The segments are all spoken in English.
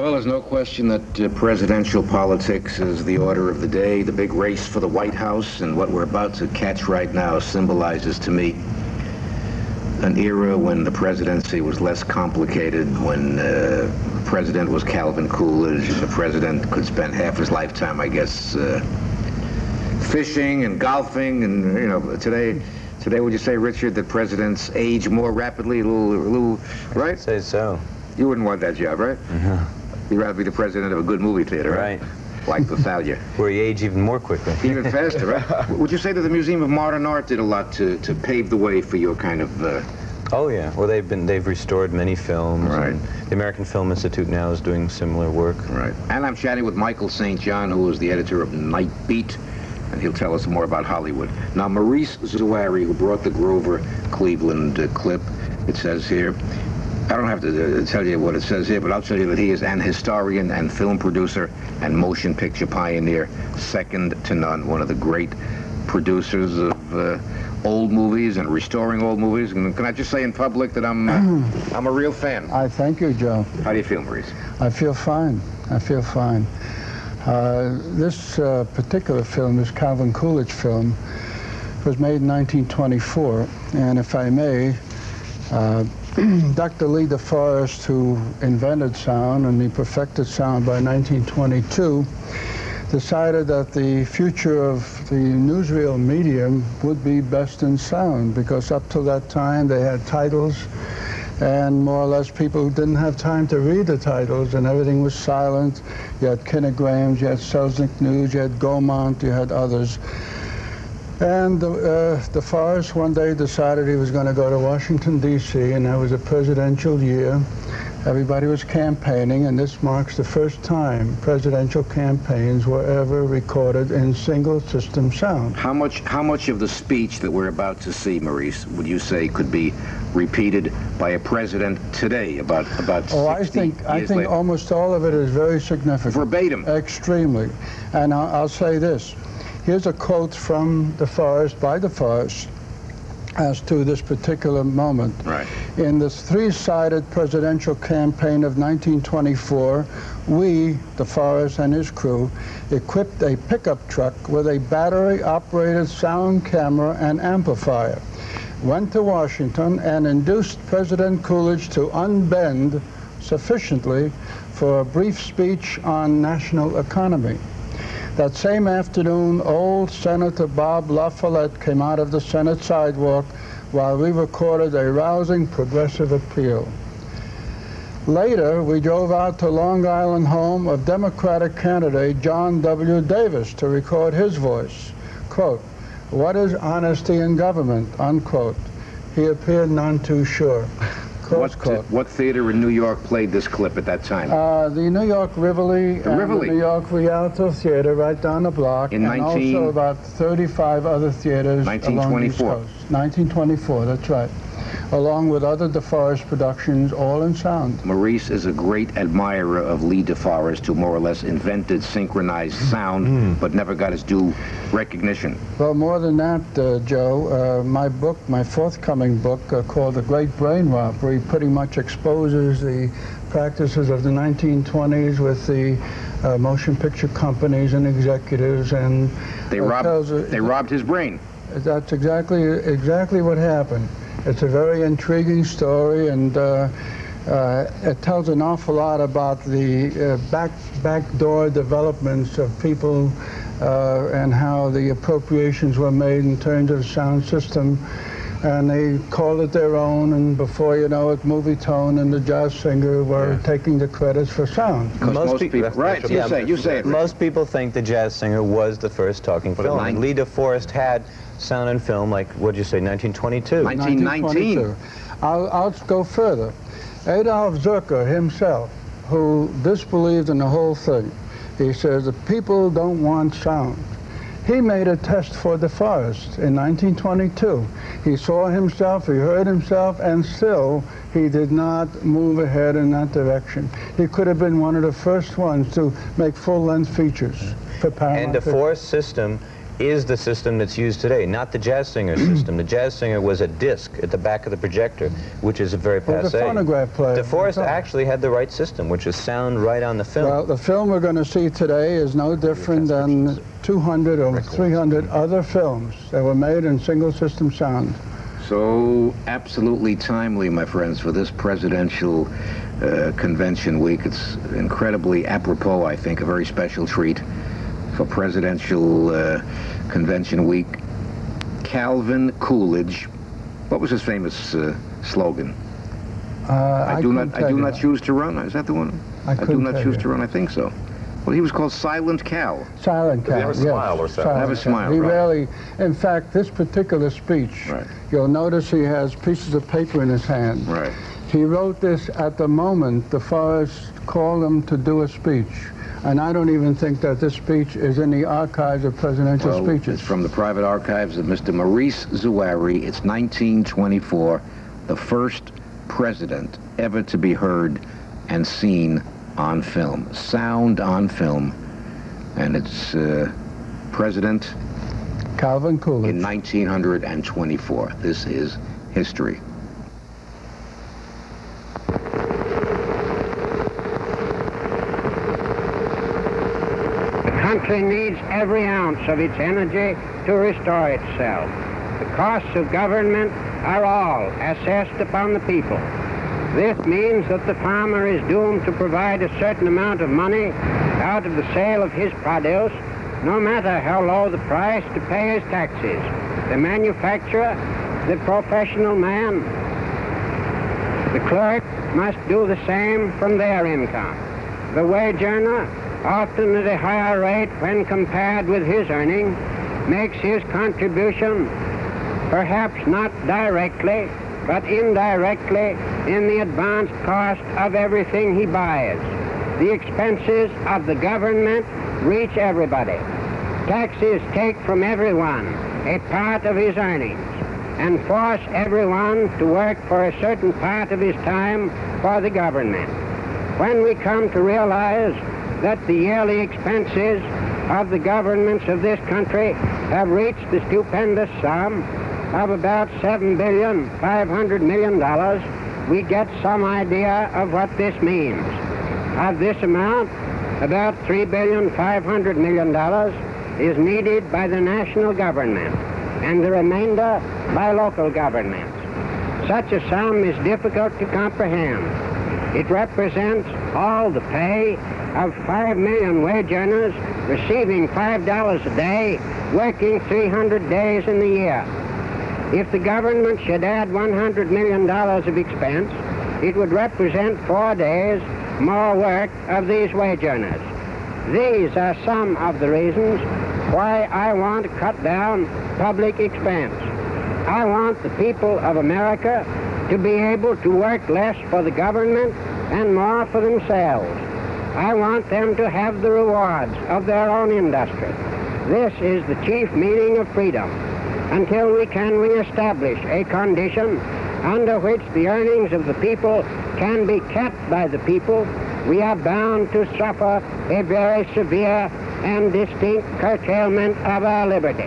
Well, there's no question that presidential politics is the order of the day. The big race for the White House and what we're about to catch right now symbolizes to me an era when the presidency was less complicated, when the president was Calvin Coolidge, and the president could spend half his lifetime, I guess, fishing and golfing. And, you know, today, would you say, Richard, that presidents age more rapidly, a little, right? I'd say so. You wouldn't want that job, right? You'd rather be the president of a good movie theater, right? Like Thalia. Where you age even more quickly. Even faster, right? Would you say that the Museum of Modern Art did a lot to pave the way for your kind of... Oh, yeah. Well, they've restored many films. Right. And the American Film Institute now is doing similar work. Right. And I'm chatting with Michael St. John, who is the editor of Night Beat, and he'll tell us more about Hollywood. Now, Maurice Zuari, who brought the Grover Cleveland clip, it says here, I don't have to tell you what it says here, but I'll tell you that he is an historian and film producer and motion picture pioneer, second to none, one of the great producers of old movies and restoring old movies. And can I just say in public that I'm a real fan? I thank you, Joe. How do you feel, Maurice? I feel fine. I feel fine. This particular film, this Calvin Coolidge film, was made in 1924, and if I may, Dr. Lee DeForest, who invented sound and he perfected sound by 1922, decided that the future of the newsreel medium would be best in sound, because up till that time they had titles and more or less people who didn't have time to read the titles, and everything was silent. You had kinograms, you had Selznick News, you had Gaumont, you had others. And DeForest one day decided he was going to go to Washington, D.C., and that was a presidential year. Everybody was campaigning, and this marks the first time presidential campaigns were ever recorded in single system sound. How much of the speech that we're about to see, Maurice, would you say could be repeated by a president today, about 60 I think later? almost all of it is very significant. Verbatim. Extremely. And I'll say this. Here's a quote from DeForest, by DeForest, as to this particular moment. Right. In the three-sided presidential campaign of 1924, we, DeForest and his crew, equipped a pickup truck with a battery-operated sound camera and amplifier, went to Washington and induced President Coolidge to unbend sufficiently for a brief speech on national economy. That same afternoon, old Senator Bob La Follette came out of the Senate sidewalk while we recorded a rousing progressive appeal. Later, we drove out to Long Island home of Democratic candidate John W. Davis to record his voice. Quote, "What is honesty in government?" Unquote. He appeared none too sure. What theater in New York played this clip at that time? The New York Rivoli and the New York Rialto Theater right down the block, and also about 35 other theaters along the East 1924. Coast. 1924, that's right. Along with other DeForest productions, all in sound. Maurice is a great admirer of Lee DeForest, who more or less invented synchronized sound, but never got his due recognition. Well, more than that, Joe, my book, my forthcoming book called The Great Brain Robbery, pretty much exposes the practices of the 1920s with the motion picture companies and executives, and they robbed his brain. That's exactly what happened. It's a very intriguing story, and it tells an awful lot about the backdoor developments of people and how the appropriations were made in terms of the sound system. And they called it their own, and before you know it, Movietone and the Jazz Singer were taking the credits for sound. Most people, right? You say it. Most people think the Jazz Singer was the first talking film. Lee DeForest had sound and film, like, what'd you say, 1922? 1919. I'll go further. Adolf Zurcher himself, who disbelieved in the whole thing, he says the people don't want sound. He made a test for DeForest in 1922. He saw himself, he heard himself, and still he did not move ahead in that direction. He could have been one of the first ones to make full-length features for Paramount. And DeForest's system is the system that's used today, not the Jazz Singer system. The Jazz Singer was a disc at the back of the projector, which is a very passe. The phonograph player. DeForest actually had the right system, which is sound right on the film. Well, the film we're going to see today is no different than 200 or 300 other films that were made in single system sound. So absolutely timely, my friends, for this presidential convention week. It's incredibly apropos, I think, a very special treat for presidential convention week. Calvin Coolidge, what was his famous slogan? I do not choose to run. Is that the one? I do not choose to run. I think so. Well, he was called Silent Cal. Silent Cal. Have a smile or something. Have a smile. He right. rarely, in fact, this particular speech, Right. You'll notice he has pieces of paper in his hand. Right. He wrote this at the moment DeForest called him to do a speech. And I don't even think that this speech is in the archives of presidential speeches. It's from the private archives of Mr. Maurice Zouari. It's 1924, the first president ever to be heard and seen on film, sound on film. And it's President Calvin Coolidge. in 1924. This is history. The country needs every ounce of its energy to restore itself. The costs of government are all assessed upon the people. This means that the farmer is doomed to provide a certain amount of money out of the sale of his produce, no matter how low the price, to pay his taxes. The manufacturer, the professional man, the clerk must do the same from their income. The wage earner, often at a higher rate when compared with his earning, makes his contribution, perhaps not directly, but indirectly, in the advanced cost of everything he buys. The expenses of the government reach everybody. Taxes take from everyone a part of his earnings and force everyone to work for a certain part of his time for the government. When we come to realize that the yearly expenses of the governments of this country have reached the stupendous sum of about $7.5 billion, we get some idea of what this means. Of this amount, about $3.5 billion is needed by the national government, and the remainder by local governments. Such a sum is difficult to comprehend. It represents all the pay of 5 million wage earners receiving $5 a day, working 300 days in the year. If the government should add $100 million of expense, it would represent 4 days more work of these wage earners. These are some of the reasons why I want to cut down public expense. I want the people of America to be able to work less for the government and more for themselves. I want them to have the rewards of their own industry. This is the chief meaning of freedom. Until we can reestablish a condition under which the earnings of the people can be kept by the people, we are bound to suffer a very severe and distinct curtailment of our liberty.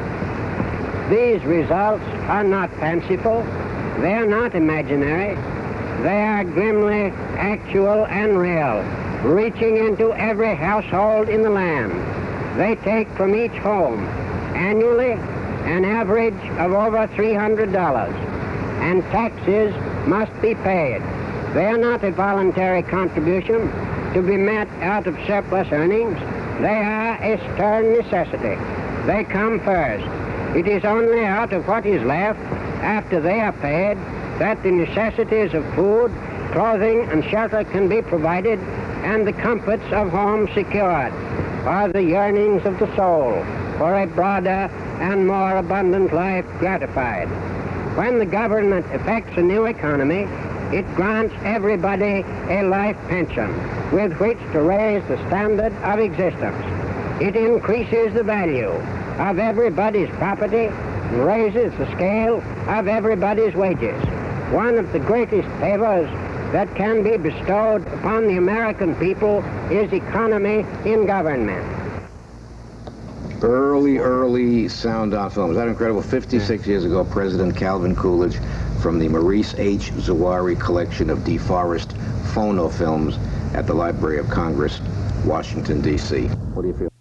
These results are not fanciful, they are not imaginary, they are grimly actual and real, reaching into every household in the land. They take from each home annually an average of over $300, and taxes must be paid. They are not a voluntary contribution to be met out of surplus earnings. They are a stern necessity. They come first. It is only out of what is left after they are paid that the necessities of food, clothing, and shelter can be provided and the comforts of home secured, or the yearnings of the soul for a broader and more abundant life gratified. When the government effects a new economy, it grants everybody a life pension with which to raise the standard of existence. It increases the value of everybody's property and raises the scale of everybody's wages. One of the greatest favors that can be bestowed upon the American people is economy in government. Early sound on film. Is that incredible? 56 years ago, President Calvin Coolidge, from the Maurice H. Zuari collection of DeForest phonofilms at the Library of Congress, Washington, D.C. What do you feel?